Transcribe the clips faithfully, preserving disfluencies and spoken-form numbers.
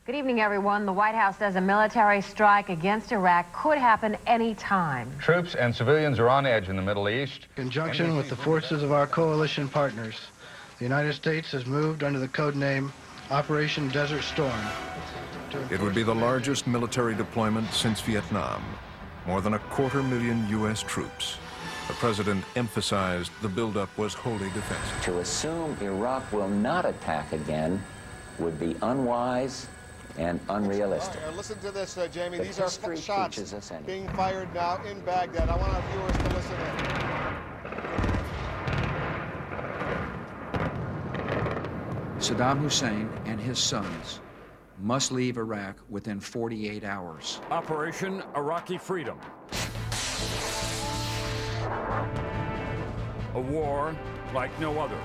Good evening, everyone. The White House says a military strike against Iraq could happen any time. Troops and civilians are on edge in the Middle East. In conjunction with the forces of our coalition partners, the United States has moved under the code name Operation Desert Storm. It would be the largest military deployment since Vietnam. More than a quarter million U S troops. The president emphasized the buildup was wholly defensive. To assume Iraq will not attack again would be unwise and unrealistic. Uh, listen to this, uh, Jamie. The These are history shots teaches us anything. being fired now in Baghdad. I want our viewers to listen in. Saddam Hussein and his sons must leave Iraq within forty-eight hours. Operation Iraqi Freedom. A war like no other.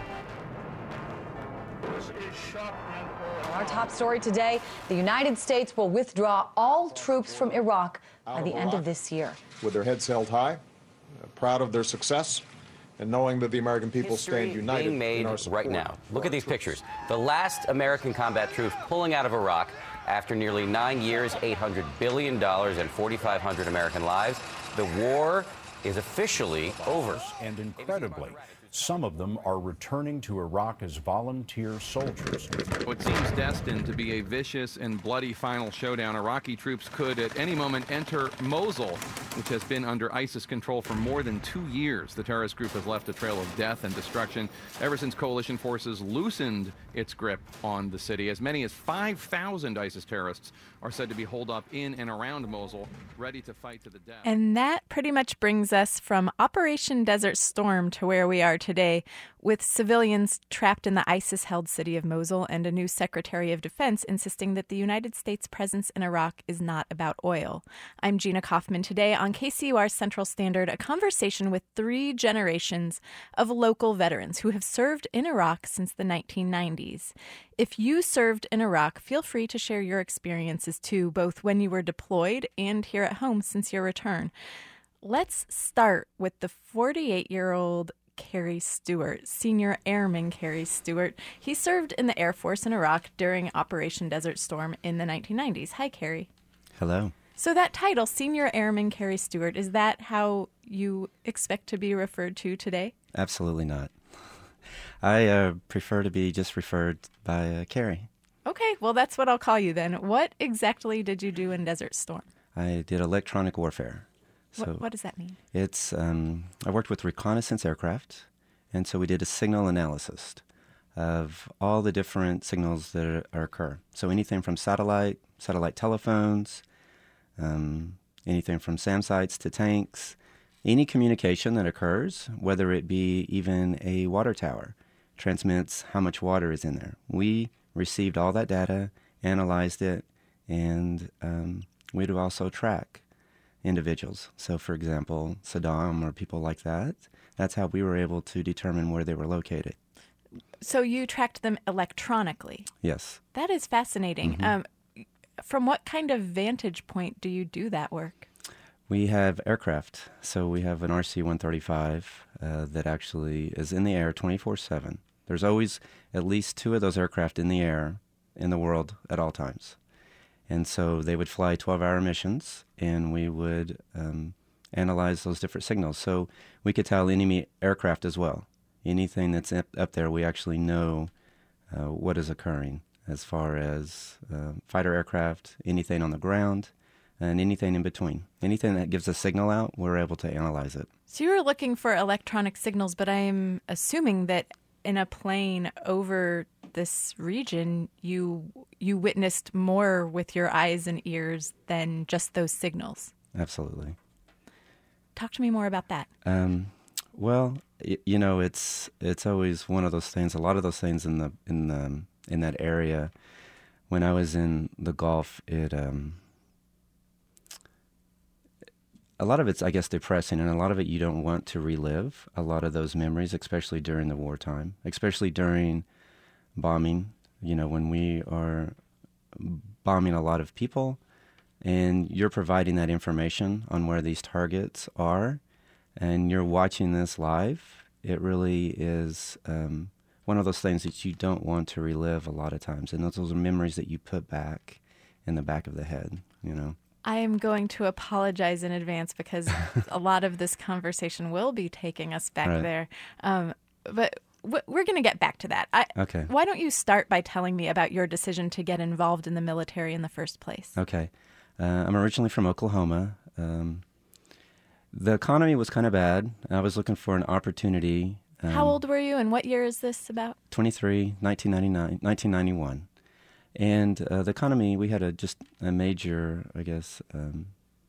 This is shock and horror. Our top story today, the United States will withdraw all troops from Iraq by the end of this year. With their heads held high, uh, proud of their success, and knowing that the American people History stand united being made in our support right now. Look at these troops. pictures. The last American combat troops pulling out of Iraq after nearly nine years, eight hundred billion dollars, and forty-five hundred American lives. The war is officially over. And incredibly, some of them are returning to Iraq as volunteer soldiers. What seems destined to be a vicious and bloody final showdown, Iraqi troops could at any moment enter Mosul, which has been under ISIS control for more than two years. The terrorist group has left a trail of death and destruction ever since coalition forces loosened its grip on the city. As many as five thousand ISIS terrorists are said to be holed up in and around Mosul, ready to fight to the death. And that pretty much brings us from Operation Desert Storm to where we are today, with civilians trapped in the ISIS-held city of Mosul and a new Secretary of Defense insisting that the United States' presence in Iraq is not about oil. I'm Gina Kaufman. Today on K C U R Central Standard, a conversation with three generations of local veterans who have served in Iraq since the nineteen nineties. If you served in Iraq, feel free to share your experiences too, both when you were deployed and here at home since your return. Let's start with the forty-eight-year-old Kerry Stewart, Senior Airman Kerry Stewart. He served in the Air Force in Iraq during Operation Desert Storm in the nineteen nineties. Hi, Kerry. Hello. So that title, Senior Airman Kerry Stewart, is that how you expect to be referred to today? Absolutely not. I uh, prefer to be just referred by uh, Kerry. Okay, well, that's what I'll call you then. What exactly did you do in Desert Storm? I did electronic warfare. So what, what does that mean? It's um, I worked with reconnaissance aircraft, and so we did a signal analysis of all the different signals that are, occur. So anything from satellite, satellite telephones, um, anything from SAM sites to tanks, any communication that occurs, whether it be even a water tower, transmits how much water is in there. We received all that data, analyzed it, and um, we'd also track individuals. So, for example, Saddam or people like that, that's how we were able to determine where they were located. So you tracked them electronically? Yes. That is fascinating. Mm-hmm. Um, from what kind of vantage point do you do that work? We have aircraft. So we have an R C one thirty-five uh, that actually is in the air twenty-four seven. There's always at least two of those aircraft in the air in the world at all times. And so they would fly twelve-hour missions, and we would um, analyze those different signals. So we could tell enemy aircraft as well. Anything that's up there, we actually know uh, what is occurring as far as uh, fighter aircraft, anything on the ground, and anything in between. Anything that gives a signal out, we're able to analyze it. So you were looking for electronic signals, but I'm assuming that in a plane over this region, you you witnessed more with your eyes and ears than just those signals. Absolutely. Talk to me more about that. Um, well, y- you know, it's it's always one of those things. A lot of those things in the in the in that area. When I was in the Gulf, it um, a lot of it's, I guess, depressing, and a lot of it you don't want to relive. A lot of those memories, especially during the wartime, especially during bombing, you know, when we are bombing a lot of people and you're providing that information on where these targets are and you're watching this live, it really is um, one of those things that you don't want to relive a lot of times. And those, those are memories that you put back in the back of the head, you know. I am going to apologize in advance because a lot of this conversation will be taking us back Right. there. Um, but w- we're going to get back to that. I, Okay. Why don't you start by telling me about your decision to get involved in the military in the first place? Okay. Uh, I'm originally from Oklahoma. Um, the economy was kind of bad. I was looking for an opportunity. Um, How old were you and what year is this about? twenty-three, nineteen ninety-nine, nineteen ninety-one. And uh, the economy, we had a just a major, I guess, um,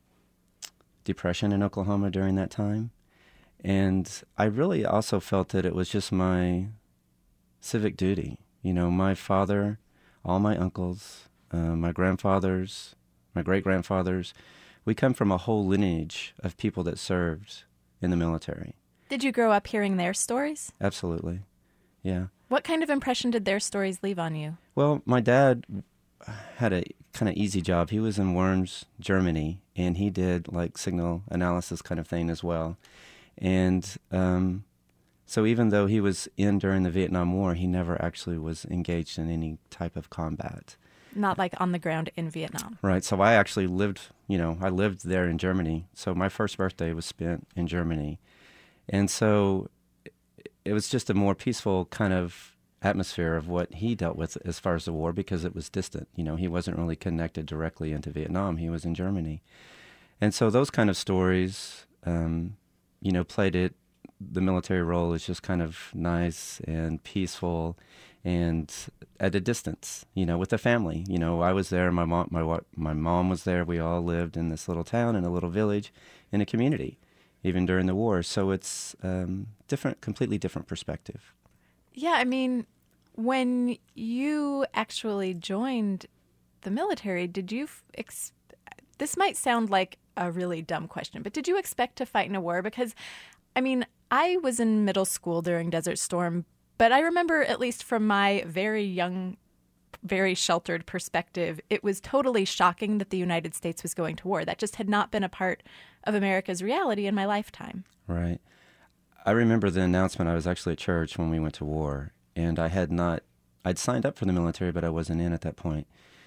depression in Oklahoma during that time. And I really also felt that it was just my civic duty. You know, my father, all my uncles, uh, my grandfathers, my great-grandfathers, we come from a whole lineage of people that served in the military. Did you grow up hearing their stories? Absolutely, yeah. What kind of impression did their stories leave on you? Well, my dad had a kind of easy job. He was in Worms, Germany, and he did like signal analysis kind of thing as well. And um, so even though he was in during the Vietnam War, he never actually was engaged in any type of combat. Not like on the ground in Vietnam. Right. So I actually lived, you know, I lived there in Germany. So my first birthday was spent in Germany. And so it was just a more peaceful kind of atmosphere of what he dealt with as far as the war, because it was distant. You know, he wasn't really connected directly into Vietnam. He was in Germany. And so those kind of stories, um, you know, played it, the military role is just kind of nice and peaceful and at a distance, you know, with the family. You know, I was there, my mom, my, wa- my mom was there. We all lived in this little town, in a little village, in a community, even during the war. So it's um, different, completely different perspective. Yeah, I mean, when you actually joined the military, did you f- ex- this might sound like a really dumb question, but did you expect to fight in a war? Because, I mean, I was in middle school during Desert Storm, but I remember, at least from my very young, very sheltered perspective, it was totally shocking that the United States was going to war. That just had not been a part of America's reality in my lifetime. Right. I remember the announcement. I was actually at church when we went to war, and I had not, I'd signed up for the military, but I wasn't in at that point.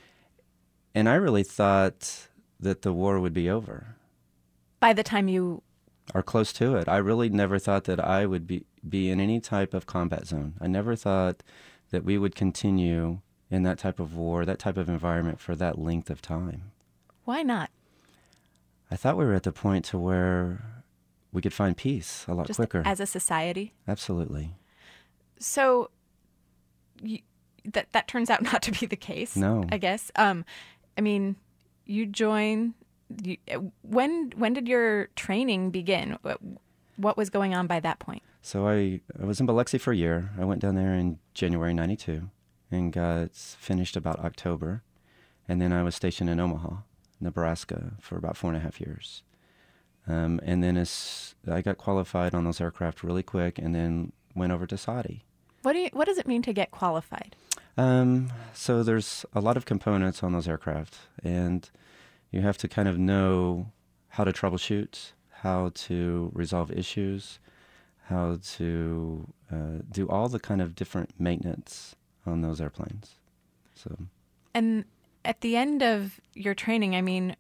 And I really thought that the war would be over. By the time you... Or close to it. I really never thought that I would be, be in any type of combat zone. I never thought that we would continue in that type of war, that type of environment for that length of time. Why not? I thought we were at the point to where we could find peace a lot Just quicker. as a society? Absolutely. So you, that that turns out not to be the case. No. I guess. Um, I mean, you join. You, when when did your training begin? What, what was going on by that point? So I, I was in Biloxi for a year. I went down there in January ninety-two and got finished about October. And then I was stationed in Omaha, Nebraska for about four and a half years. Um, and then as I got qualified on those aircraft really quick and then went over to Saudi. What do you, what does it mean to get qualified? Um, so there's a lot of components on those aircraft, and you have to kind of know how to troubleshoot, how to resolve issues, how to uh, do all the kind of different maintenance on those airplanes. So, and at the end of your training, I mean,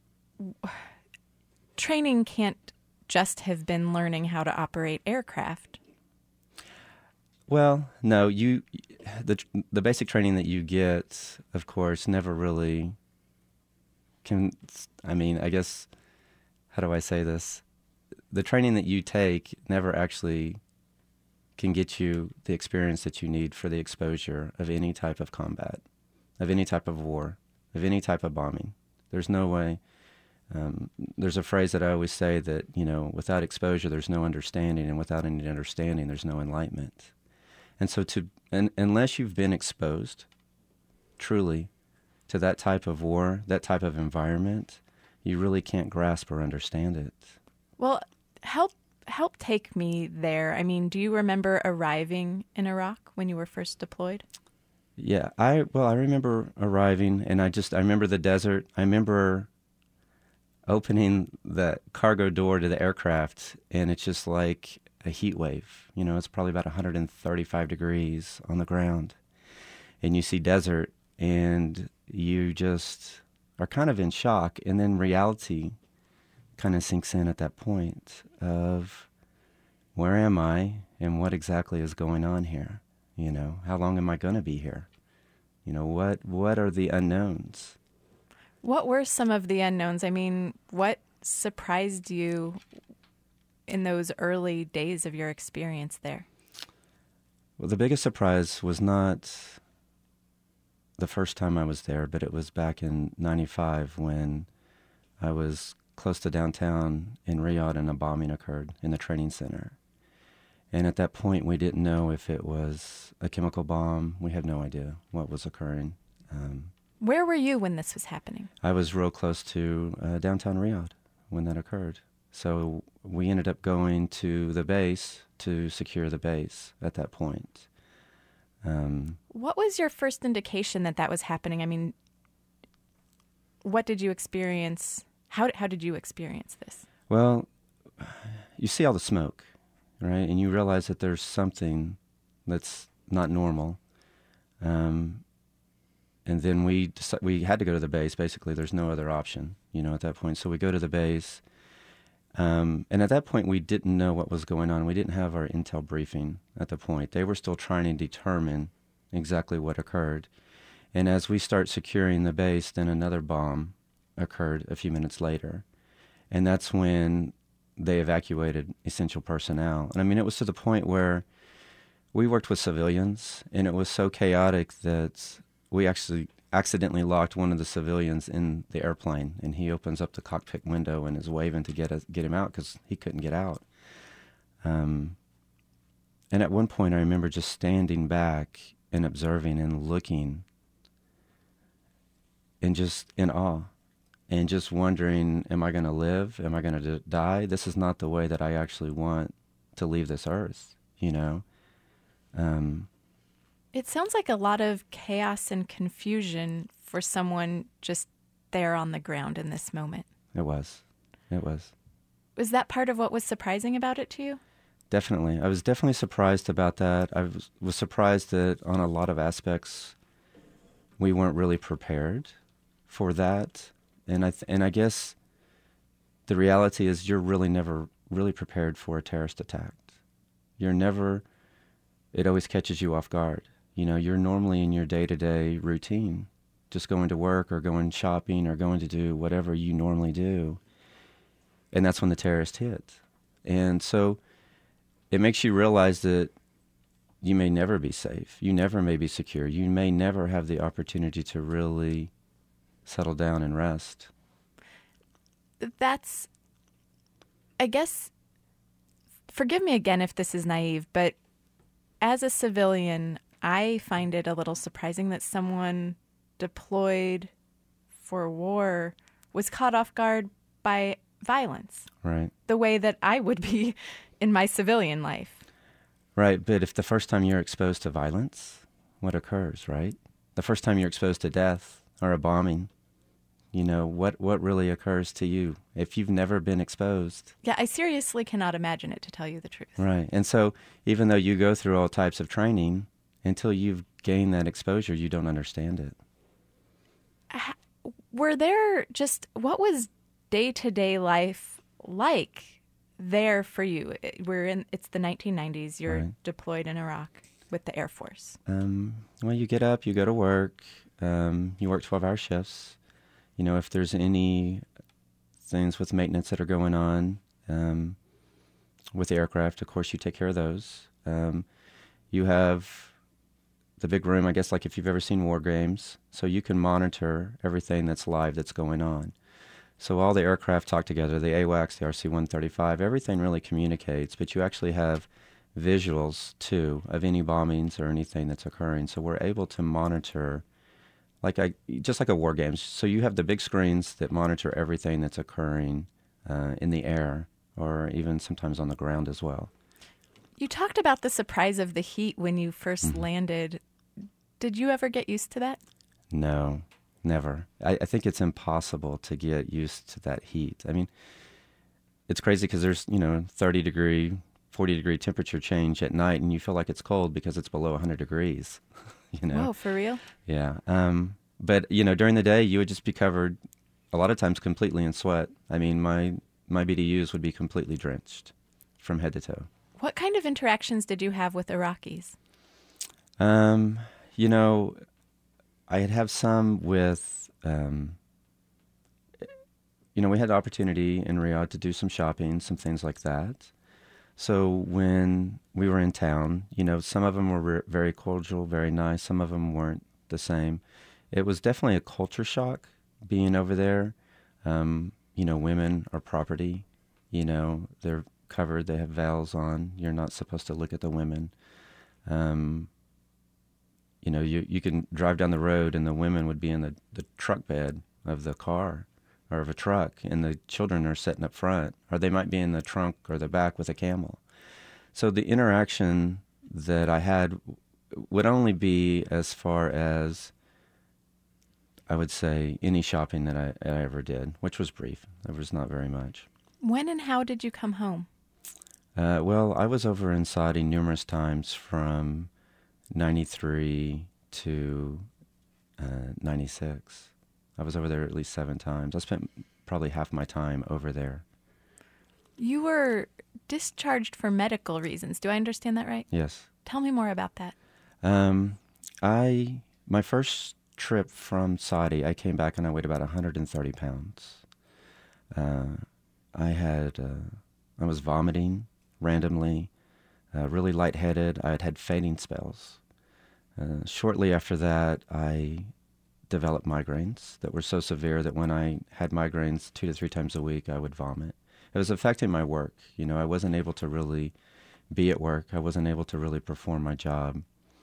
training can't just have been learning how to operate aircraft. Well, no, you the the basic training that you get, of course, never really can. I mean, I guess, how do I say this? The training that you take never actually can get you the experience that you need for the exposure of any type of combat, of any type of war, of any type of bombing. There's no way. Um, there's a phrase that I always say that, you know, without exposure, there's no understanding, and without any understanding, there's no enlightenment. And so to and, unless you've been exposed truly to that type of war, that type of environment, you really can't grasp or understand it. Well, help help take me there. I mean, do you remember arriving in Iraq when you were first deployed? Yeah, I well, I remember arriving, and I just I remember the desert. I remember opening the cargo door to the aircraft, and it's just like a heat wave. You know, it's probably about one hundred thirty-five degrees on the ground, and you see desert, and you just are kind of in shock, and then reality kind of sinks in at that point of where am I and what exactly is going on here? You know, how long am I going to be here? You know, what what are the unknowns? What were some of the unknowns? I mean, what surprised you in those early days of your experience there? Well, the biggest surprise was not the first time I was there, but it was back in ninety-five when I was close to downtown in Riyadh and a bombing occurred in the training center. And at that point, we didn't know if it was a chemical bomb. We had no idea what was occurring. Um, Where were you when this was happening? I was real close to uh, downtown Riyadh when that occurred. So we ended up going to the base to secure the base at that point. Um, what was your first indication that that was happening? I mean, what did you experience? How, how did you experience this? Well, you see all the smoke, right? And you realize that there's something that's not normal. Um, and then we deci- we had to go to the base. Basically, there's no other option, you know, at that point. So we go to the base. Um, and at that point, we didn't know what was going on. We didn't have our intel briefing at the point. They were still trying to determine exactly what occurred. And as we start securing the base, then another bomb occurred a few minutes later. And that's when they evacuated essential personnel. And I mean, it was to the point where we worked with civilians, and it was so chaotic that we actually accidentally locked one of the civilians in the airplane, and he opens up the cockpit window and is waving to get us, get him out because he couldn't get out. Um, and at one point, I remember just standing back and observing and looking and just in awe and just wondering, am I going to live? Am I going to die? This is not the way that I actually want to leave this earth, you know? Um, It sounds like a lot of chaos and confusion for someone just there on the ground in this moment. It was. It was. Was that part of what was surprising about it to you? Definitely. I was definitely surprised about that. I was, was surprised that on a lot of aspects we weren't really prepared for that. And I th- and I guess the reality is you're really never really prepared for a terrorist attack. You're never, it always catches you off guard. You know, you're normally in your day-to-day routine, just going to work or going shopping or going to do whatever you normally do. And that's when the terrorist hit. And so it makes you realize that you may never be safe. You never may be secure. You may never have the opportunity to really settle down and rest. That's, I guess, forgive me again if this is naive, but as a civilian, I find it a little surprising that someone deployed for war was caught off guard by violence. Right. The way that I would be in my civilian life. Right, but if the first time you're exposed to violence, what occurs, right? The first time you're exposed to death or a bombing, you know, what, what really occurs to you if you've never been exposed? Yeah, I seriously cannot imagine it, to tell you the truth. Right, and so even though you go through all types of training, until you've gained that exposure, you don't understand it. Were there just, what was day-to-day life like there for you? We're in, it's the nineteen nineties. You're right. deployed in Iraq with the Air Force. Um, well, you get up, you go to work, um, you work twelve-hour shifts. You know, if there's any things with maintenance that are going on um, with the aircraft, of course, you take care of those. Um, you have the big room, I guess, like if you've ever seen War Games, so you can monitor everything that's live that's going on. So all the aircraft talk together, the AWACS, the R C one thirty-five, everything really communicates, but you actually have visuals, too, of any bombings or anything that's occurring. So we're able to monitor, like I, just like a War Games. So you have the big screens that monitor everything that's occurring uh, in the air or even sometimes on the ground as well. You talked about the surprise of the heat when you first mm-hmm. landed. Did you ever get used to that? No, never. I, I think it's impossible to get used to that heat. I mean, it's crazy because there's, you know, thirty degree, forty degree temperature change at night, and you feel like it's cold because it's below one hundred degrees, you know? Whoa, for real? Yeah. Um, but, you know, during the day, you would just be covered a lot of times completely in sweat. I mean, my, my B D Us would be completely drenched from head to toe. What kind of interactions did you have with Iraqis? Um, you know, I'd have some with, um, you know, we had the opportunity in Riyadh to do some shopping, some things like that. So when we were in town, you know, some of them were re- very cordial, very nice. Some of them weren't the same. It was definitely a culture shock being over there. Um, you know, women are property. You know, they're covered. They have veils on. You're not supposed to look at the women. Um, you know, you you can drive down the road and the women would be in the, the truck bed of the car or of a truck, and the children are sitting up front, or they might be in the trunk or the back with a camel. So the interaction that I had would only be as far as, I would say, any shopping that I, I ever did, which was brief. There was not very much. When and how did you come home? Uh, well, I was over in Saudi numerous times from ninety-three to uh, ninety-six. I was over there at least seven times. I spent probably half my time over there. You were discharged for medical reasons. Do I understand that right? Yes. Tell me more about that. Um, I my first trip from Saudi, I came back and I weighed about one hundred thirty pounds. Uh, I had uh, I was vomiting randomly, uh, really lightheaded. I had had fainting spells. Uh, shortly after that, I developed migraines that were so severe that when I had migraines two to three times a week, I would vomit. It was affecting my work. You know, I wasn't able to really be at work. I wasn't able to really perform my job.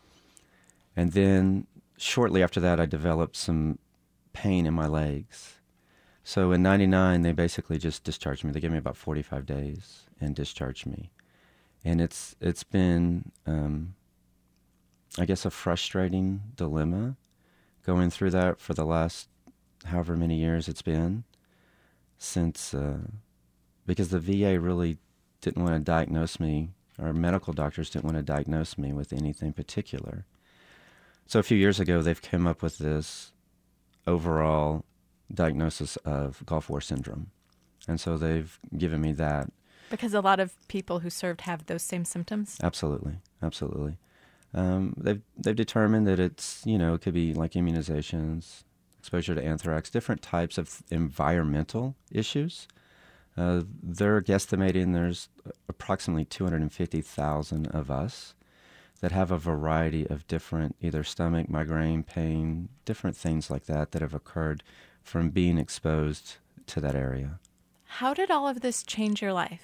And then shortly after that, I developed some pain in my legs. So in ninety-nine, they basically just discharged me. They gave me about forty-five days and discharged me. And it's it's been, um, I guess, a frustrating dilemma going through that for the last however many years it's been since, uh, because the V A really didn't want to diagnose me, or medical doctors didn't want to diagnose me with anything particular. So a few years ago, they've come up with this overall diagnosis of Gulf War syndrome. And so they've given me that. Because a lot of people who served have those same symptoms? Absolutely, absolutely. Um, they've they've determined that it's, you know, it could be like immunizations, exposure to anthrax, different types of environmental issues. Uh, they're guesstimating there's approximately two hundred fifty thousand of us that have a variety of different, either stomach, migraine, pain, different things like that that have occurred from being exposed to that area. How did all of this change your life?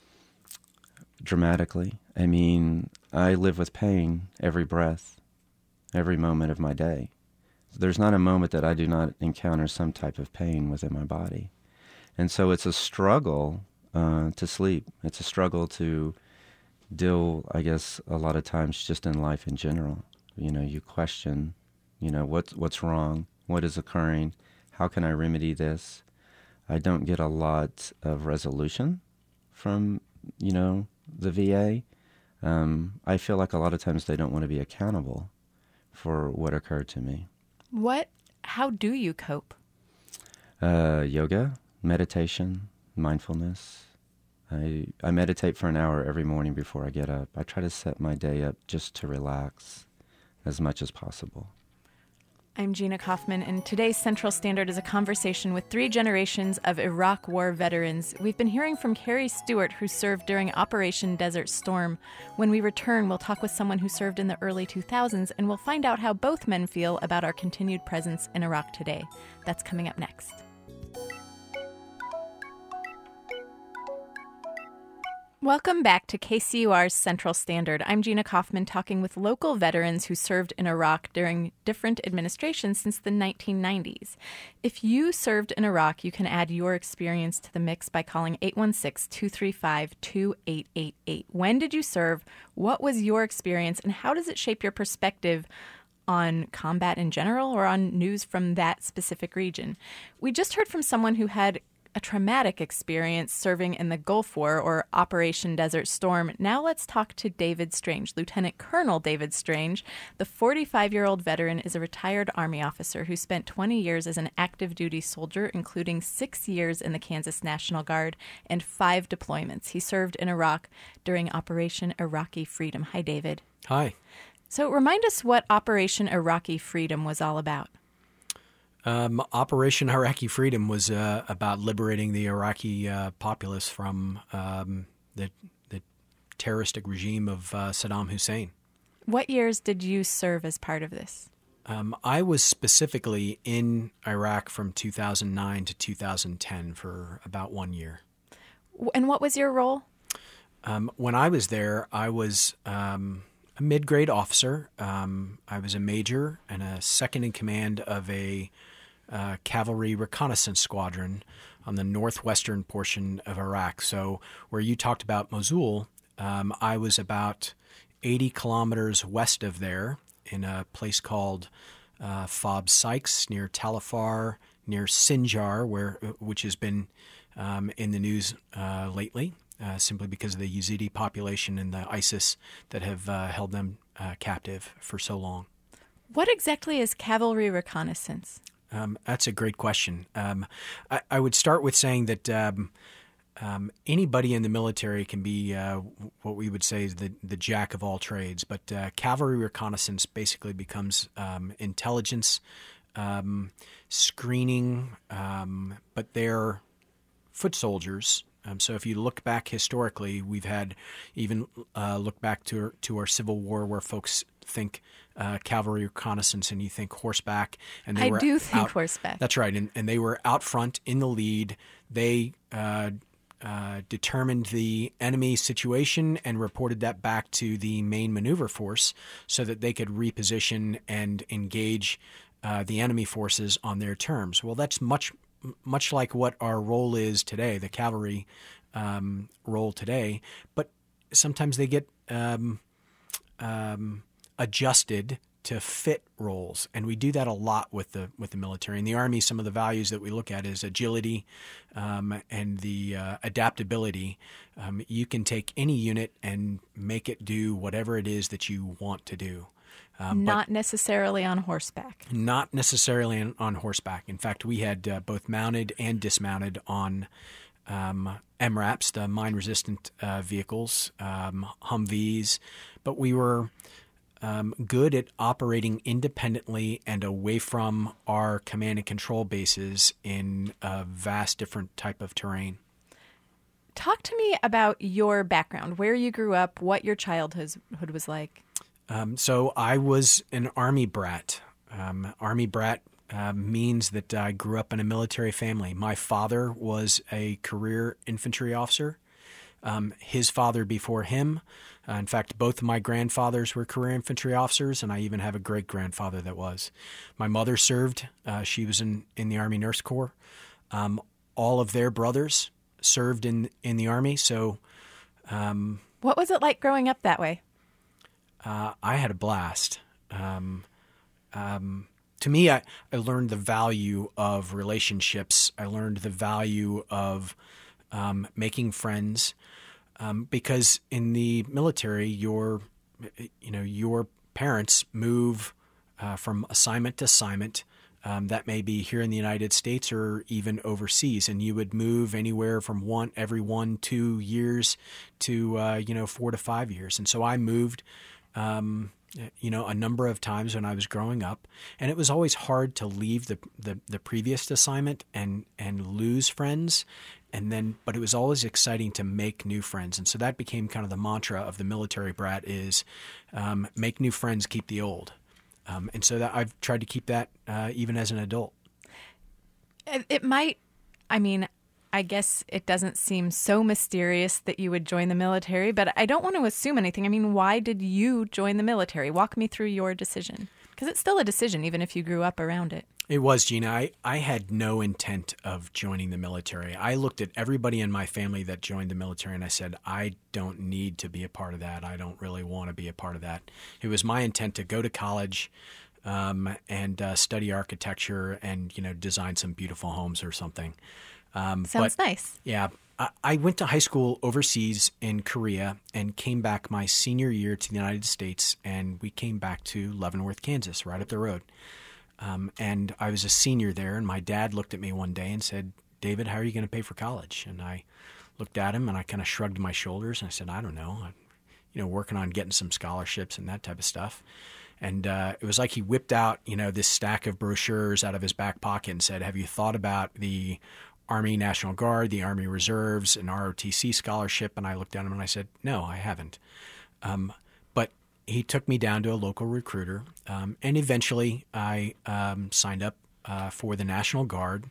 Dramatically. I mean, I live with pain every breath, every moment of my day. There's not a moment that I do not encounter some type of pain within my body. And so it's a struggle uh, to sleep. It's a struggle to deal, I guess, a lot of times just in life in general. You know, you question, you know, what's, what's wrong? What is occurring? How can I remedy this? I don't get a lot of resolution from, you know, the V A. Um, I feel like a lot of times they don't want to be accountable for what occurred to me. What, how do you cope? Uh, yoga, meditation, mindfulness. I, I meditate for an hour every morning before I get up. I try to set my day up just to relax as much as possible. I'm Gina Kaufman, and today's Central Standard is a conversation with three generations of Iraq War veterans. We've been hearing from Carrie Stewart, who served during Operation Desert Storm. When we return, we'll talk with someone who served in the early two thousands, and we'll find out how both men feel about our continued presence in Iraq today. That's coming up next. Welcome back to K C U R's Central Standard. I'm Gina Kaufman, talking with local veterans who served in Iraq during different administrations since the nineteen nineties. If you served in Iraq, you can add your experience to the mix by calling eight one six, two three five, two eight eight eight. When did you serve? What was your experience? And how does it shape your perspective on combat in general or on news from that specific region? We just heard from someone who had a traumatic experience serving in the Gulf War or Operation Desert Storm. Now let's talk to David Strange. Lieutenant Colonel David Strange, the forty-five-year-old veteran, is a retired Army officer who spent twenty years as an active duty soldier, including six years in the Kansas National Guard and five deployments. He served in Iraq during Operation Iraqi Freedom. Hi, David. Hi. So remind us what Operation Iraqi Freedom was all about. Um, Operation Iraqi Freedom was uh, about liberating the Iraqi uh, populace from um, the, the terroristic regime of uh, Saddam Hussein. What years did you serve as part of this? Um, I was specifically in Iraq from two thousand nine to two thousand ten for about one year. And what was your role? Um, when I was there, I was um, a mid-grade officer. Um, I was a major and a second in command of a uh, cavalry reconnaissance squadron on the northwestern portion of Iraq. So where you talked about Mosul, um, I was about eighty kilometers west of there in a place called uh, Fob Sykes near Tal Afar, near Sinjar, where which has been um, in the news uh, lately. Uh, simply because of the Yazidi population and the ISIS that have uh, held them uh, captive for so long. What exactly is cavalry reconnaissance? Um, that's a great question. Um, I, I would start with saying that um, um, anybody in the military can be uh, what we would say is the, the jack of all trades, but uh, cavalry reconnaissance basically becomes um, intelligence, um, screening, um, but they're foot soldiers. Um, so if you look back historically, we've had even uh, look back to to our Civil War, where folks think uh, cavalry reconnaissance and you think horseback. And they I were do think out, horseback. That's right, and, and they were out front in the lead. They uh, uh, determined the enemy situation and reported that back to the main maneuver force so that they could reposition and engage uh, the enemy forces on their terms. Well, that's much much like what our role is today, the cavalry um, role today, but sometimes they get um, um, adjusted to fit roles, and we do that a lot with the with the military. In the Army, some of the values that we look at is agility um, and the uh, adaptability. Um, you can take any unit and make it do whatever it is that you want to do. Um, not necessarily on horseback. Not necessarily on, on horseback. In fact, we had uh, both mounted and dismounted on um, M RAPs, the mine-resistant uh, vehicles, um, Humvees, but we were um, good at operating independently and away from our command and control bases in a vast different type of terrain. Talk to me about your background, where you grew up, what your childhood was like. Um, so I was an Army brat. Um, Army brat uh, means that I grew up in a military family. My father was a career infantry officer. Um, his father before him. Uh, in fact, both of my grandfathers were career infantry officers, and I even have a great-grandfather that was. My mother served. Uh, she was in, in the Army Nurse Corps. Um, all of their brothers served in, in the Army. So, um, what was it like growing up that way? Uh, I had a blast. Um, um, to me, I, I learned the value of relationships. I learned the value of um, making friends um, because in the military, your you know your parents move uh, from assignment to assignment. Um, that may be here in the United States or even overseas, and you would move anywhere from one every one two years to uh, you know four to five years. And so I moved. Um, you know, a number of times when I was growing up, and it was always hard to leave the, the, the previous assignment and, and lose friends. And then, but it was always exciting to make new friends. And so that became kind of the mantra of the military brat is, um, make new friends, keep the old. Um, and so that I've tried to keep that, uh, even as an adult. It might, I mean, I guess it doesn't seem so mysterious that you would join the military, but I don't want to assume anything. I mean, why did you join the military? Walk me through your decision. Because it's still a decision, even if you grew up around it. It was, Gina. I, I had no intent of joining the military. I looked at everybody in my family that joined the military and I said, I don't need to be a part of that. I don't really want to be a part of that. It was my intent to go to college, um, and uh, study architecture and, you know, design some beautiful homes or something. Um, Sounds but, nice. Yeah. I, I went to high school overseas in Korea and came back my senior year to the United States, and we came back to Leavenworth, Kansas, right up the road. Um, and I was a senior there, and my dad looked at me one day and said, "David, how are you going to pay for college?" And I looked at him and I kind of shrugged my shoulders and I said, "I don't know. I'm, you know, working on getting some scholarships and that type of stuff." And uh, it was like he whipped out, you know, this stack of brochures out of his back pocket and said, "Have you thought about the Army National Guard, the Army Reserves, an R O T C scholarship?" And I looked at him and I said, "No, I haven't." Um, but he took me down to a local recruiter, um, and eventually I um, signed up uh, for the National Guard.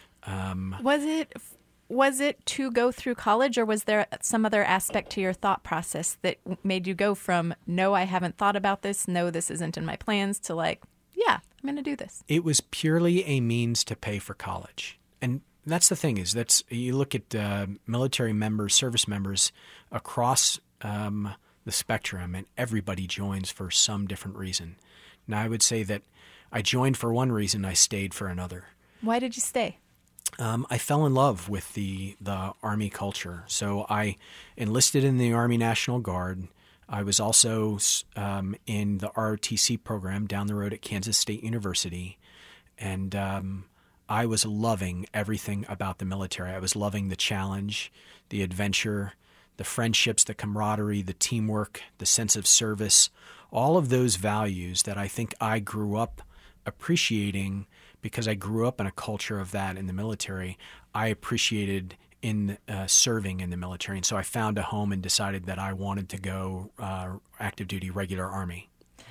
Um, was it was it to go through college, or was there some other aspect to your thought process that made you go from "no, I haven't thought about this, no, this isn't in my plans" to like, "Yeah, I'm going to do this"? It was purely a means to pay for college. And that's the thing is that's you look at uh, military members, service members across um, the spectrum, and everybody joins for some different reason. Now, I would say that I joined for one reason, I stayed for another. Why did you stay? Um, I fell in love with the, the Army culture. So I enlisted in the Army National Guard. I was also um, in the R O T C program down the road at Kansas State University. And um, I was loving everything about the military. I was loving the challenge, the adventure, the friendships, the camaraderie, the teamwork, the sense of service, all of those values that I think I grew up appreciating because I grew up in a culture of that in the military. I appreciated in uh, serving in the military. And so I found a home and decided that I wanted to go uh, active duty regular Army.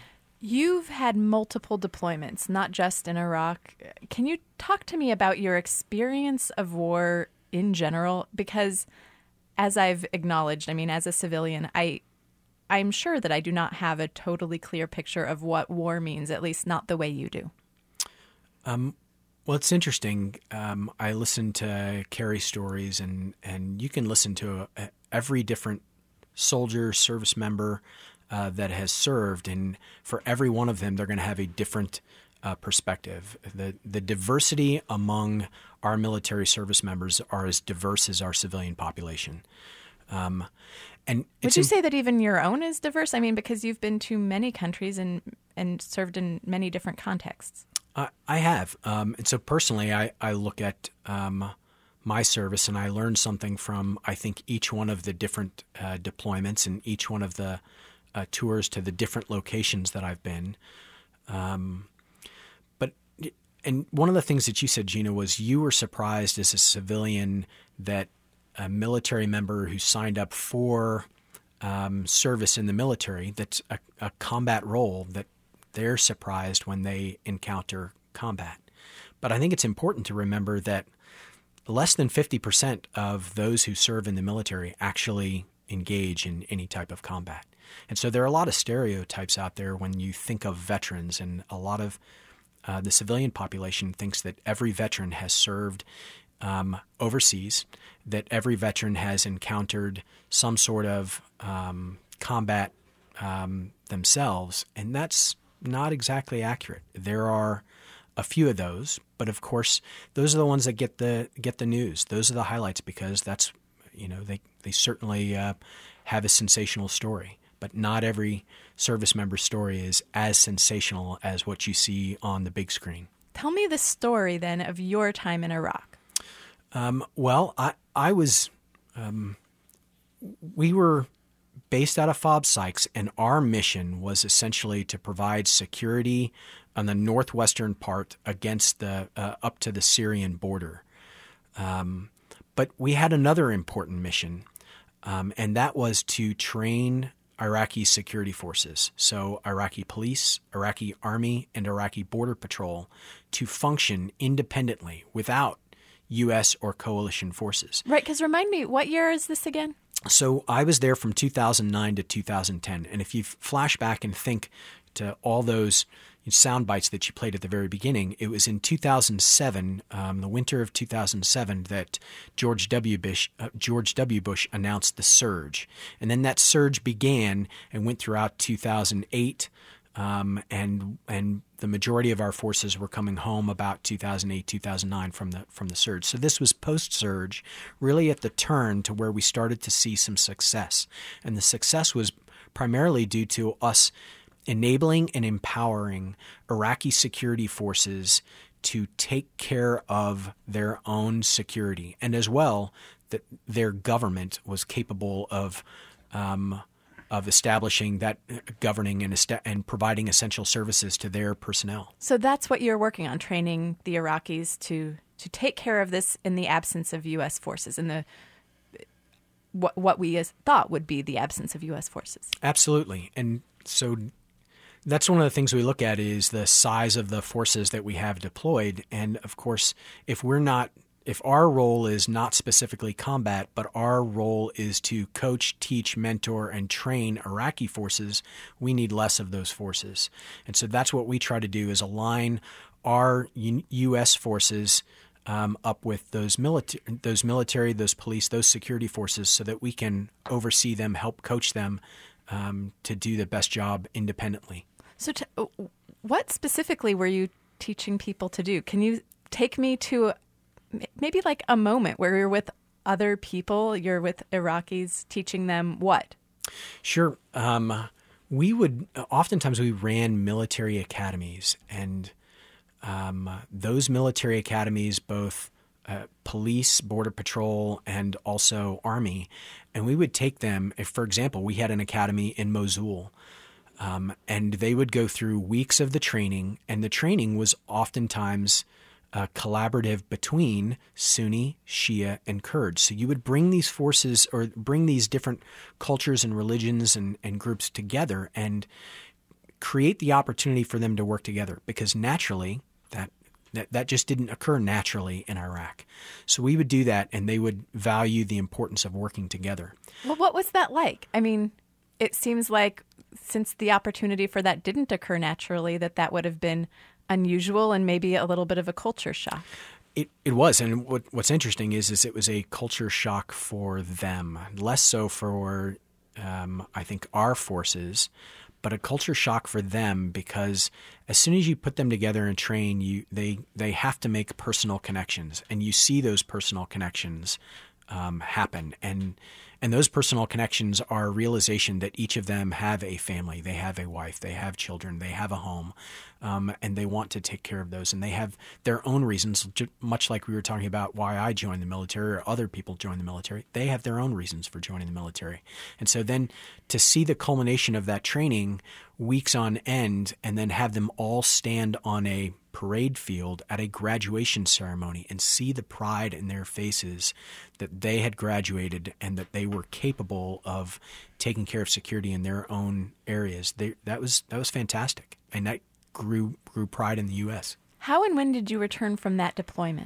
You've had multiple deployments, not just in Iraq. Can you talk to me about your experience of war in general? Because as I've acknowledged, I mean, as a civilian, I, I'm sure that I do not have a totally clear picture of what war means, at least not the way you do. Um, well, it's interesting. Um, I listen to Carrie stories, and, and you can listen to a, a, every different soldier, service member uh, that has served, and for every one of them, they're going to have a different uh, perspective. The the diversity among our military service members are as diverse as our civilian population. Um, and would you say that even your own is diverse? I mean, because you've been to many countries and and served in many different contexts. I, I have. Um, and so personally, I, I look at um, my service and I learned something from, I think, each one of the different uh, deployments and each one of the uh, tours to the different locations that I've been. Um, but and one of the things that you said, Gina, was you were surprised as a civilian that a military member who signed up for um, service in the military, that's a, a combat role, that they're surprised when they encounter combat. But I think it's important to remember that less than fifty percent of those who serve in the military actually engage in any type of combat. And so there are a lot of stereotypes out there when you think of veterans, and a lot of uh, the civilian population thinks that every veteran has served um, overseas, that every veteran has encountered some sort of um, combat um, themselves, and that's not exactly accurate. There are a few of those, but of course, those are the ones that get the get the news. Those are the highlights because that's, you know, they they certainly uh, have a sensational story. But not every service member's story is as sensational as what you see on the big screen. Tell me the story then of your time in Iraq. Um, well, I I was um, we were. based out of Fob Sykes, and our mission was essentially to provide security on the northwestern part against the uh, up to the Syrian border. Um, but we had another important mission, um, and that was to train Iraqi security forces, so Iraqi police, Iraqi army, and Iraqi border patrol to function independently without U S or coalition forces. Right, because remind me, what year is this again? So I was there from two thousand nine to two thousand ten. And if you flash back and think to all those sound bites that you played at the very beginning, it was in two thousand seven, um, the winter of two thousand seven, that George W. Bush, uh, George W. Bush announced the surge. And then that surge began and went throughout two thousand eight, Um, and and the majority of our forces were coming home about two thousand eight, two thousand nine from the from the surge. So this was post-surge, really at the turn to where we started to see some success. And the success was primarily due to us enabling and empowering Iraqi security forces to take care of their own security, and as well that their government was capable of um, of establishing that, governing and, est- and providing essential services to their personnel. So that's what you're working on, training the Iraqis to to take care of this in the absence of U S forces, in the what what we as thought would be the absence of U S forces. Absolutely, and so that's one of the things we look at is the size of the forces that we have deployed, and of course, if we're not If our role is not specifically combat, but our role is to coach, teach, mentor, and train Iraqi forces, we need less of those forces. And so that's what we try to do is align our U S forces um, up with those military, those military, those police, those security forces so that we can oversee them, help coach them um, to do the best job independently. So t- what specifically were you teaching people to do? Can you take me to maybe like a moment where you're with other people, you're with Iraqis, teaching them what? Sure. Um, we would, oftentimes we ran military academies, and um, those military academies, both uh, police, border patrol, and also Army, and we would take them, if, for example, we had an academy in Mosul, um, and they would go through weeks of the training, and the training was oftentimes Uh, collaborative between Sunni, Shia, and Kurds. So you would bring these forces or bring these different cultures and religions and, and groups together and create the opportunity for them to work together, because naturally that, that that just didn't occur naturally in Iraq. So we would do that, and they would value the importance of working together. Well, what was that like? I mean, it seems like since the opportunity for that didn't occur naturally, that that would have been unusual and maybe a little bit of a culture shock. It it was, and what what's interesting is is it was a culture shock for them, less so for um, I think our forces, but a culture shock for them, because as soon as you put them together and train, you they they have to make personal connections, and you see those personal connections um, happen, and and those personal connections are a realization that each of them have a family, they have a wife, they have children, they have a home, um, and they want to take care of those, and they have their own reasons, much like we were talking about why I joined the military or other people join the military. They have their own reasons for joining the military. And so then to see the culmination of that training weeks on end, and then have them all stand on a parade field at a graduation ceremony and see the pride in their faces that they had graduated and that they were capable of taking care of security in their own areas. They, that was that was fantastic, and that grew grew pride in the U S. How and when did you return from that deployment?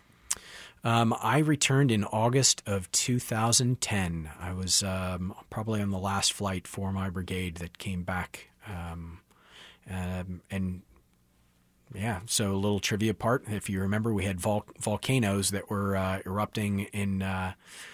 Um, I returned in August of two thousand ten. I was um, probably on the last flight for my brigade that came back, um, um, and yeah, so a little trivia part. If you remember, we had vol- volcanoes that were uh, erupting in uh,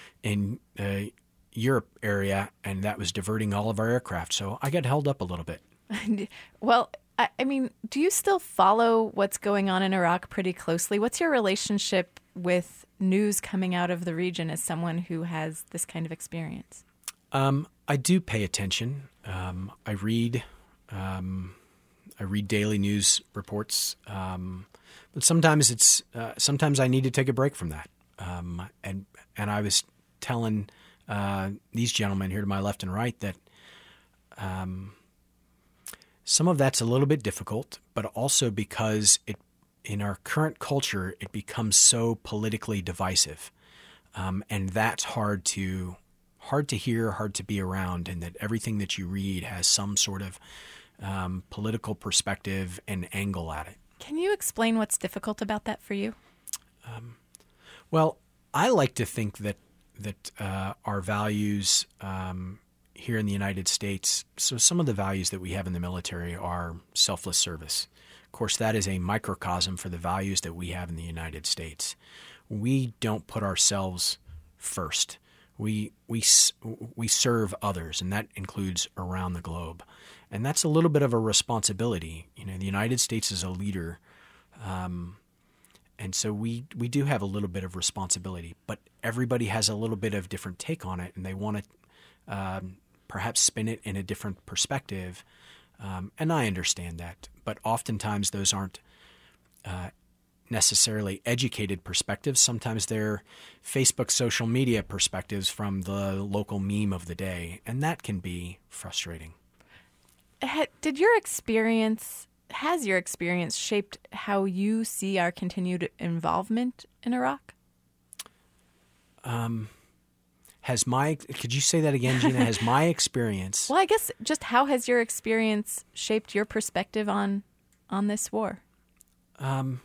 in uh, Europe area, and that was diverting all of our aircraft. So I got held up a little bit. Well, I, I mean, do you still follow what's going on in Iraq pretty closely? What's your relationship with news coming out of the region as someone who has this kind of experience? Um, I do pay attention. Um, I read. Um, I read daily news reports, um, but sometimes it's uh, sometimes I need to take a break from that. Um, and and I was telling uh, these gentlemen here to my left and right that um, some of that's a little bit difficult, but also because it in our current culture it becomes so politically divisive, um, and that's hard to hard to hear, hard to be around, and that everything that you read has some sort of Um, political perspective and angle at it. Can you explain what's difficult about that for you? Um, well, I like to think that that uh, our values um, here in the United States, so some of the values that we have in the military are selfless service. Of course, that is a microcosm for the values that we have in the United States. We don't put ourselves first. We we we serve others, and that includes around the globe. And that's a little bit of a responsibility. You know, the United States is a leader, um, and so we we do have a little bit of responsibility. But everybody has a little bit of different take on it, and they want to um, perhaps spin it in a different perspective. Um, and I understand that, but oftentimes those aren't uh, necessarily educated perspectives. Sometimes they're Facebook social media perspectives from the local meme of the day, and that can be frustrating. Did your experience, has your experience shaped how you see our continued involvement in Iraq? Um, has my, could you say that again, Gina? Has my experience... Well, I guess just how has your experience shaped your perspective on, on this war? Um,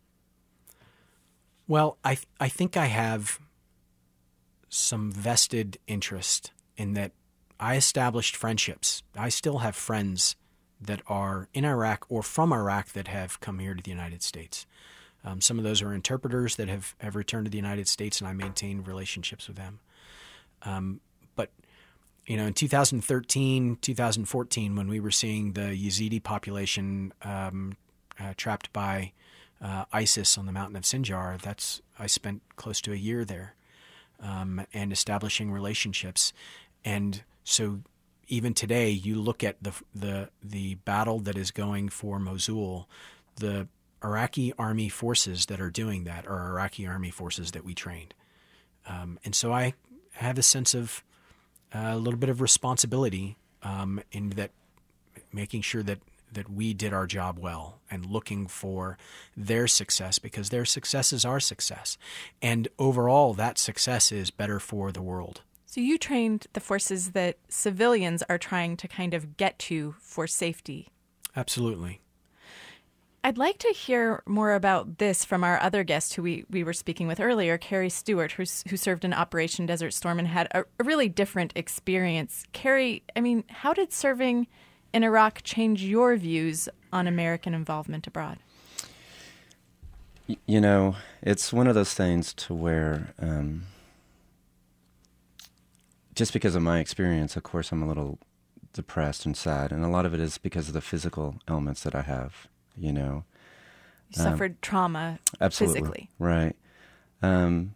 well, I I think I have some vested interest in that. I established friendships. I still have friends that are in Iraq or from Iraq that have come here to the United States. Um, some of those are interpreters that have, have returned to the United States, and I maintain relationships with them. Um, but, you know, in two thousand thirteen, two thousand fourteen, when we were seeing the Yazidi population um, uh, trapped by uh, ISIS on the mountain of Sinjar, that's I spent close to a year there um, and establishing relationships. And so even today, you look at the the the battle that is going for Mosul, the Iraqi army forces that are doing that are Iraqi army forces that we trained. Um, and so I have a sense of uh, a little bit of responsibility um, in that making sure that, that we did our job well and looking for their success, because their success is our success. And overall, that success is better for the world. So you trained the forces that civilians are trying to kind of get to for safety. Absolutely. I'd like to hear more about this from our other guest who we, we were speaking with earlier, Carrie Stewart, who's, who served in Operation Desert Storm and had a, a really different experience. Carrie, I mean, how did serving in Iraq change your views on American involvement abroad? You know, it's one of those things to where... Um, Just because of my experience, of course, I'm a little depressed and sad, and a lot of it is because of the physical elements that I have, you know. You um, suffered trauma absolutely, physically. Right. Um,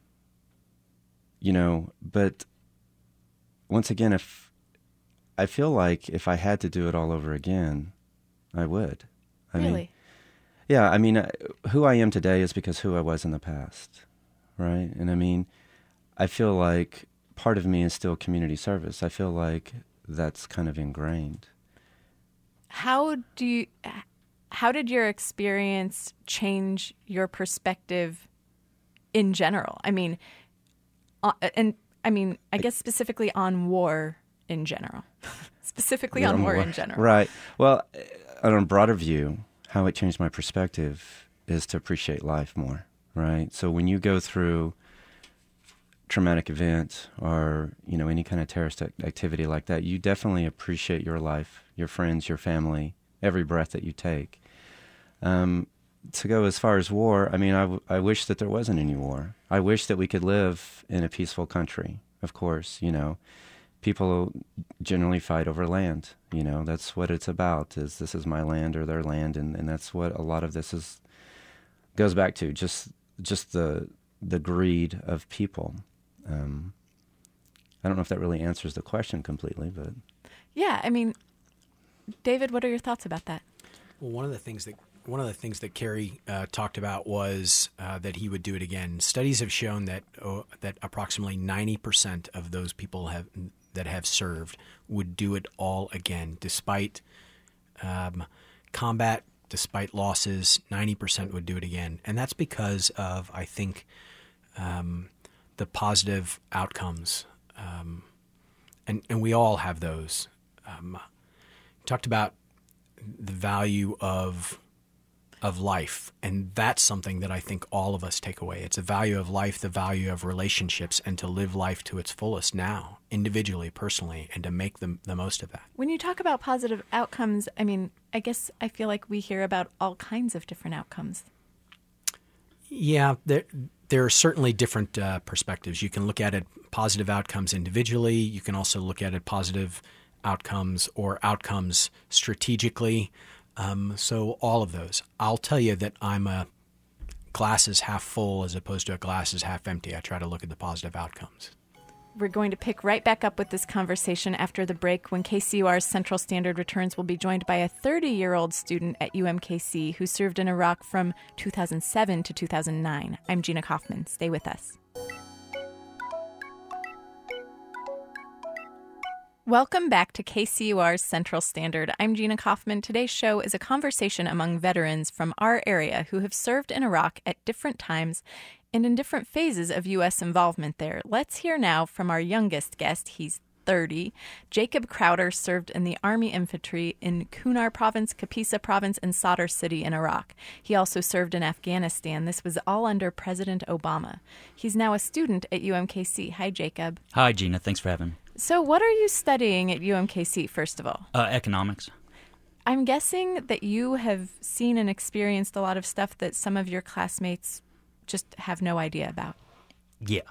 you know, but once again, if I feel like if I had to do it all over again, I would. I really? Mean, yeah, I mean, who I am today is because who I was in the past, right? And I mean, I feel like part of me is still community service. I feel like that's kind of ingrained. How do you, how did your experience change your perspective in general? I mean, uh, and I mean, I guess specifically on war in general. specifically on war, war in general. Right. Well, on a broader view, how it changed my perspective is to appreciate life more, right? So when you go through traumatic event or, you know, any kind of terrorist activity like that, you definitely appreciate your life, your friends, your family, every breath that you take. Um, to go as far as war, I mean, I, w- I wish that there wasn't any war. I wish that we could live in a peaceful country, of course, you know. People generally fight over land, you know. That's what it's about, is this is my land or their land, and, and that's what a lot of this is goes back to, just just the the greed of people. Um, I don't know if that really answers the question completely, but... Yeah, I mean, David, what are your thoughts about that? Well, one of the things that one of the things that Carrie uh, talked about was uh, that he would do it again. Studies have shown that oh, that approximately ninety percent of those people have that have served would do it all again, despite um, combat, despite losses. ninety percent would do it again, and that's because of, I think, um, the positive outcomes, um, and and we all have those. Um, talked about the value of of life, and that's something that I think all of us take away. It's the value of life, the value of relationships, and to live life to its fullest now, individually, personally, and to make the, the most of that. When you talk about positive outcomes, I mean, I guess I feel like we hear about all kinds of different outcomes. Yeah, there there are certainly different uh, perspectives. You can look at it positive outcomes individually. You can also look at it positive outcomes or outcomes strategically. Um, so all of those. I'll tell you that I'm a glasses half full as opposed to a glasses half empty. I try to look at the positive outcomes. We're going to pick right back up with this conversation after the break when K C U R's Central Standard returns. We'll be joined by a thirty-year-old student at U M K C who served in Iraq from two thousand seven to two thousand nine. I'm Gina Kaufman. Stay with us. Welcome back to K C U R's Central Standard. I'm Gina Kaufman. Today's show is a conversation among veterans from our area who have served in Iraq at different times and in different phases of U S involvement there. Let's hear now from our youngest guest. He's thirty. Jacob Crowder served in the Army Infantry in Kunar Province, Kapisa Province, and Sadr City in Iraq. He also served in Afghanistan. This was all under President Obama. He's now a student at U M K C. Hi, Jacob. Hi, Gina. Thanks for having me. So what are you studying at U M K C, first of all? Uh, economics. I'm guessing that you have seen and experienced a lot of stuff that some of your classmates just have no idea about. Yeah.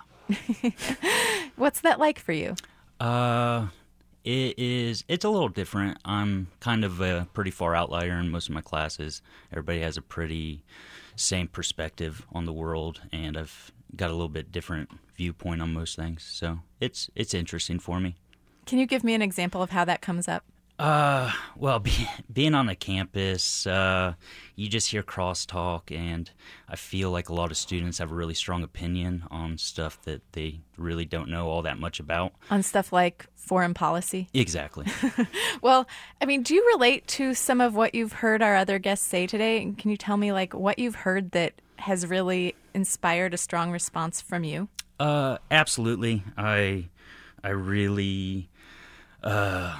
What's that like for you? Uh, it is, it's a little different. I'm kind of a pretty far outlier in most of my classes. Everybody has a pretty same perspective on the world, and I've got a little bit different viewpoint on most things. So it's it's interesting for me. Can you give me an example of how that comes up? Uh, well, be, being on a campus, uh, you just hear crosstalk, and I feel like a lot of students have a really strong opinion on stuff that they really don't know all that much about. On stuff like foreign policy? Exactly. Well, I mean, do you relate to some of what you've heard our other guests say today? And can you tell me, like, what you've heard that has really inspired a strong response from you? Uh, absolutely. I, I really, uh...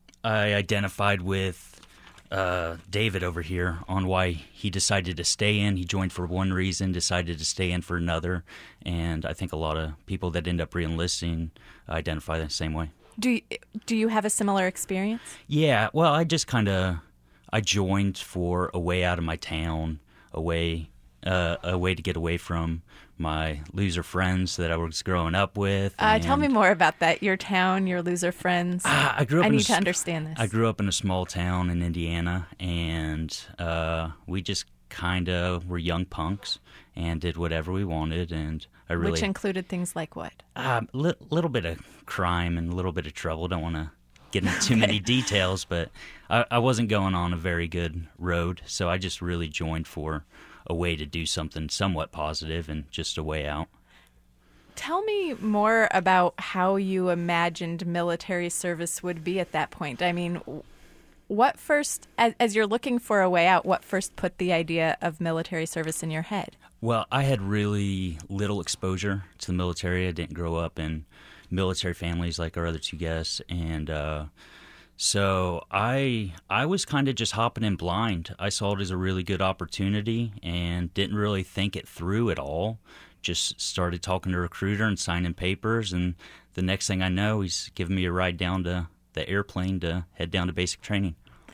I identified with uh, David over here on why he decided to stay in. He joined for one reason, decided to stay in for another, and I think a lot of people that end up re-enlisting identify the same way. Do you, do you have a similar experience? Yeah, well, I just kind of I joined for a way out of my town, a way uh, a way to get away from my loser friends that I was growing up with. Uh, tell me more about that. Your town, your loser friends. Uh, I grew up. I in need a, to understand this. I grew up in a small town in Indiana, and uh, we just kind of were young punks and did whatever we wanted. And I really, which included things like what? A uh, li- little bit of crime and a little bit of trouble. Don't want to get into too okay. many details, but I, I wasn't going on a very good road, so I just really joined for a way to do something somewhat positive and just a way out. Tell me more about how you imagined military service would be at that point. I mean, what first, as, as you're looking for a way out, what first put the idea of military service in your head? Well, I had really little exposure to the military. I didn't grow up in military families like our other two guests, and uh, so I I was kind of just hopping in blind. I saw it as a really good opportunity and didn't really think it through at all. Just started talking to a recruiter and signing papers, and the next thing I know, he's giving me a ride down to the airplane to head down to basic training.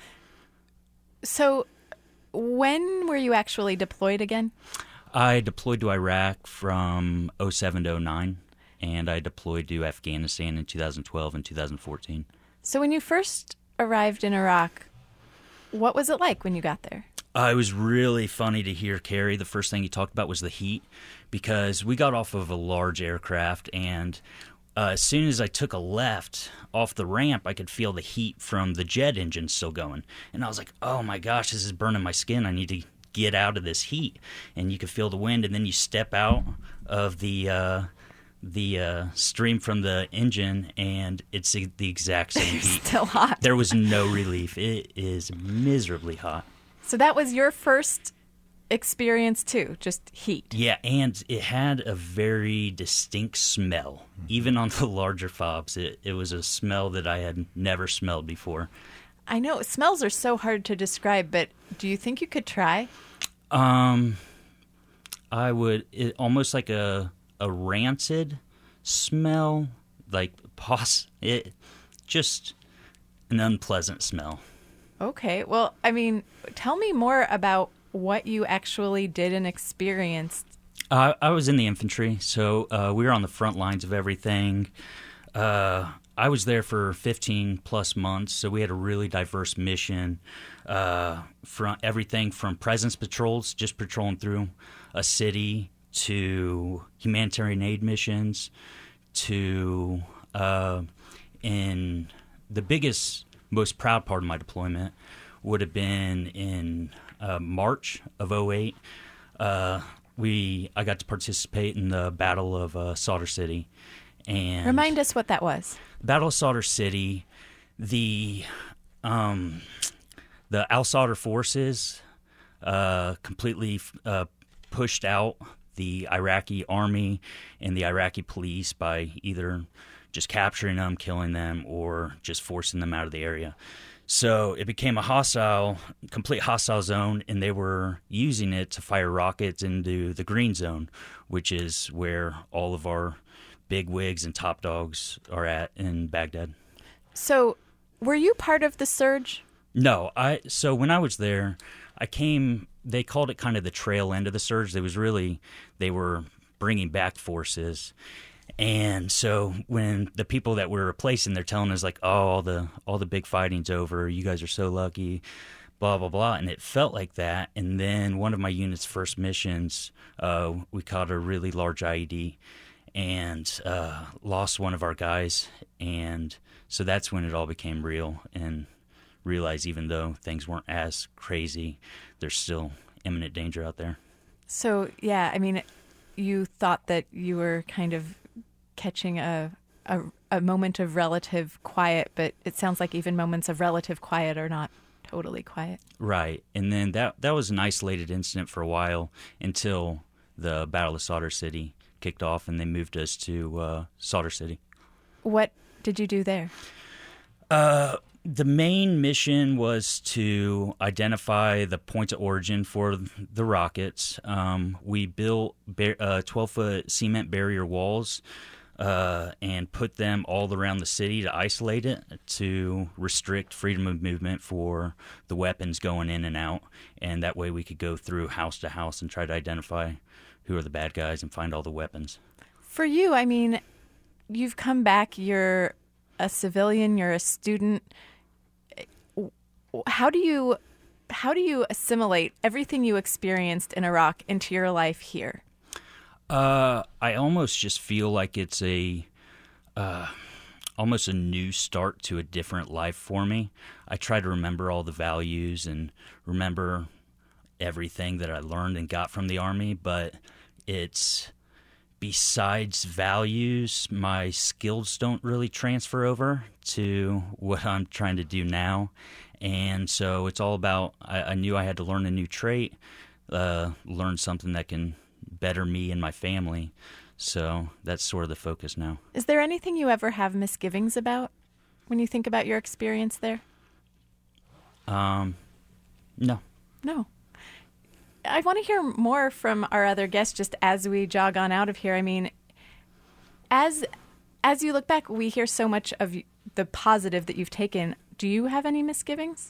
So when were you actually deployed again? I deployed to Iraq from oh seven to oh nine, and I deployed to Afghanistan in two thousand twelve and two thousand fourteen. So when you first arrived in Iraq, what was it like when you got there? Uh, it was really funny to hear Carrie. The first thing he talked about was the heat, because we got off of a large aircraft, and uh, as soon as I took a left off the ramp, I could feel the heat from the jet engine still going. And I was like, oh my gosh, this is burning my skin. I need to get out of this heat. And you could feel the wind, and then you step out of the uh, the uh, stream from the engine, and it's the exact same heat. Still hot. There was no relief. It is miserably hot. So that was your first experience too, just heat. Yeah, and it had a very distinct smell. Even on the larger fobs, it, it was a smell that I had never smelled before. I know, smells are so hard to describe, but do you think you could try? Um, I would, it, almost like a a rancid smell, like pos, it, just an unpleasant smell. Okay, well, I mean, tell me more about what you actually did and experienced. Uh, I was in the infantry, so uh, we were on the front lines of everything. Uh, I was there for fifteen plus months, so we had a really diverse mission. Uh, from everything from presence patrols, just patrolling through a city, to humanitarian aid missions, to uh, in the biggest, most proud part of my deployment would have been in uh, March of oh eight. Uh, we I got to participate in the Battle of uh, Sadr City. And remind us what that was. Battle of Sadr City, the um, the al-Sadr forces uh, completely uh, pushed out the Iraqi army and the Iraqi police by either just capturing them, killing them, or just forcing them out of the area. So it became a hostile, complete hostile zone, and they were using it to fire rockets into the green zone, which is where all of our big wigs and top dogs are at in Baghdad. So were you part of the surge? No. I. So when I was there, I came, they called it kind of the trail end of the surge. It was really, they were bringing back forces. And so when the people that we're replacing, they're telling us like, oh, all the all the big fighting's over. You guys are so lucky, blah, blah, blah. And it felt like that. And then one of my unit's first missions, uh, we caught a really large I E D and uh, lost one of our guys. And so that's when it all became real and realized even though things weren't as crazy, there's still imminent danger out there. So, yeah, I mean, you thought that you were kind of catching a, a a moment of relative quiet, but it sounds like even moments of relative quiet are not totally quiet. Right. And then that that was an isolated incident for a while until the Battle of Sadr City kicked off and they moved us to uh, Sadr City. What did you do there? Uh, the main mission was to identify the points of origin for the rockets. Um, we built twelve-foot uh, cement barrier walls Uh, and put them all around the city to isolate it, to restrict freedom of movement for the weapons going in and out. And that way we could go through house to house and try to identify who are the bad guys and find all the weapons. For you, I mean, you've come back, you're a civilian, you're a student. How do you, how do you assimilate everything you experienced in Iraq into your life here? Uh, I almost just feel like it's a, uh, almost a new start to a different life for me. I try to remember all the values and remember everything that I learned and got from the Army, but it's, besides values, my skills don't really transfer over to what I'm trying to do now. And so it's all about, I, I knew I had to learn a new trait, uh, learn something that can better me and my family. So that's sort of the focus now. Is there anything you ever have misgivings about when you think about your experience there? Um, no. No. I want to hear more from our other guests just as we jog on out of here. I mean, as as you look back, we hear so much of the positive that you've taken. Do you have any misgivings?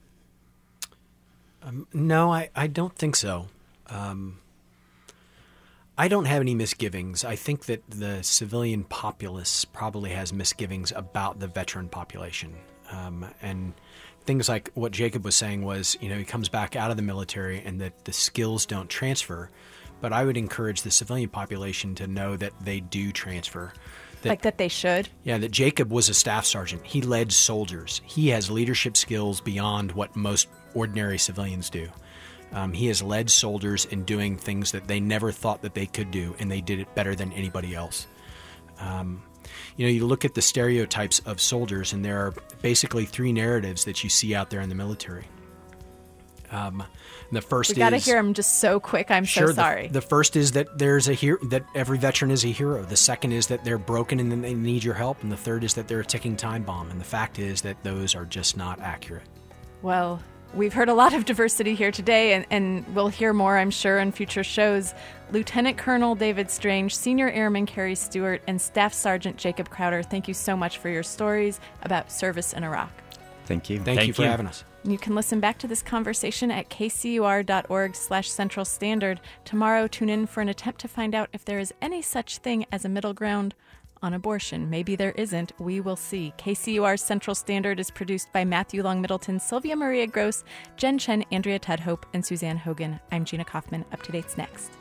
Um, no, I, I don't think so. Um I don't have any misgivings. I think that the civilian populace probably has misgivings about the veteran population. Um, and things like what Jacob was saying was, you know, he comes back out of the military and that the skills don't transfer. But I would encourage the civilian population to know that they do transfer. That, like that they should? Yeah, that Jacob was a staff sergeant. He led soldiers. He has leadership skills beyond what most ordinary civilians do. Um, he has led soldiers in doing things that they never thought that they could do, and they did it better than anybody else. Um, you know, you look at the stereotypes of soldiers, and there are basically three narratives that you see out there in the military. Um, the first we is... We got to hear them just so quick. I'm sure, so sorry. The, the first is that there's a hero, that every veteran is a hero. The second is that they're broken and they need your help. And the third is that they're a ticking time bomb. And the fact is that those are just not accurate. Well... We've heard a lot of diversity here today, and, and we'll hear more, I'm sure, in future shows. Lieutenant Colonel David Strange, Senior Airman Kerry Stewart, and Staff Sergeant Jacob Crowder, thank you so much for your stories about service in Iraq. Thank you. Thank, Thank you for you. having us. You can listen back to this conversation at kcur.org slash Central Standard. Tomorrow, tune in for an attempt to find out if there is any such thing as a middle ground on abortion. Maybe there isn't. We will see. K C U R's Central Standard is produced by Matthew Long Middleton, Sylvia Maria Gross, Jen Chen, Andrea Tudhope, and Suzanne Hogan. I'm Gina Kaufman. Up to Date's next.